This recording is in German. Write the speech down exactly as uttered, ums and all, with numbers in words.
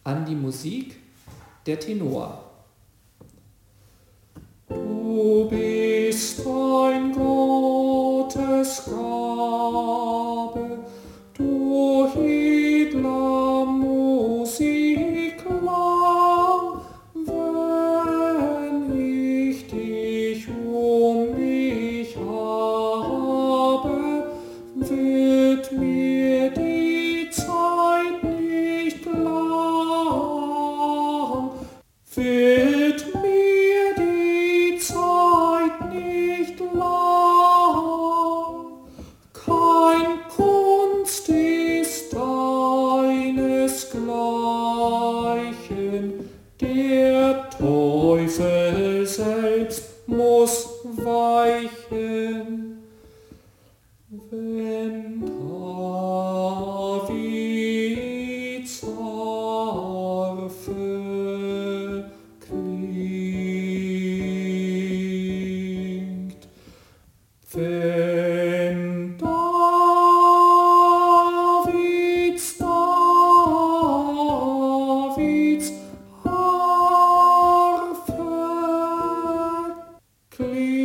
An die Musik der Tenor. Du bist ein Gottesgabe, du edler Musikklang, wenn ich dich um mich habe, wird mir die Zeit nicht lang, wird mir die Zeit nicht lang. Kein Kunst ist deinesgleichen, der Teufel selbst muss weichen. Wenn Davids Harfe klingt, wenn Davids, Davids Harfe klingt,